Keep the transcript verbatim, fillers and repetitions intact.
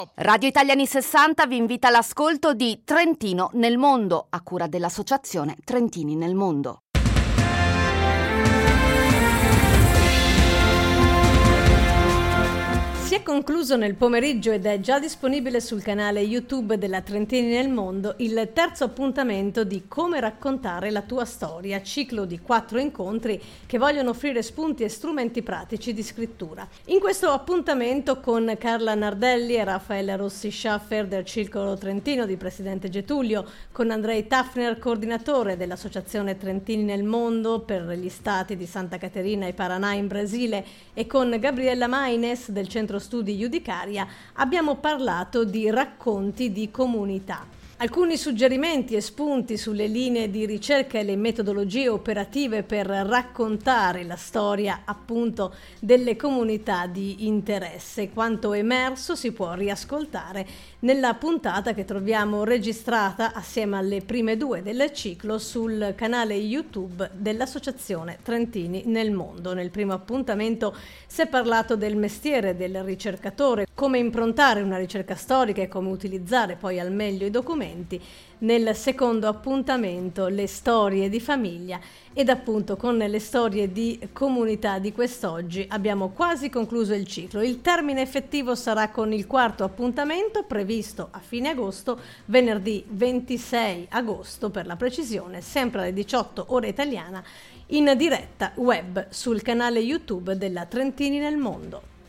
Radio Italiani sessanta vi invita all'ascolto di Trentino nel mondo, a cura dell'associazione Trentini nel mondo. Si è concluso nel pomeriggio ed è già disponibile sul canale YouTube della Trentini nel mondo il terzo appuntamento di Come raccontare la tua storia, ciclo di quattro incontri che vogliono offrire spunti e strumenti pratici di scrittura. In questo appuntamento con Carla Nardelli e Raffaele Rossi Schaffer del Circolo Trentino di Presidente Getulio, con Andrei Tafner, coordinatore dell'Associazione Trentini nel mondo per gli stati di Santa Caterina e Paraná in Brasile, e con Gabriella Maines del Centro Studi Judicaria, abbiamo parlato di racconti di comunità. Alcuni suggerimenti e spunti sulle linee di ricerca e le metodologie operative per raccontare la storia, appunto, delle comunità di interesse. Quanto emerso si può riascoltare nella puntata che troviamo registrata assieme alle prime due del ciclo sul canale YouTube dell'Associazione Trentini nel mondo. Nel primo appuntamento si è parlato del mestiere del ricercatore, come improntare una ricerca storica e come utilizzare poi al meglio i documenti. Nel secondo appuntamento le storie di famiglia, ed appunto con le storie di comunità di quest'oggi abbiamo quasi concluso il ciclo. Il termine effettivo sarà con il quarto appuntamento previsto a fine agosto, venerdì ventisei agosto per la precisione, sempre alle diciotto ora italiana, in diretta web sul canale YouTube della Trentini nel mondo.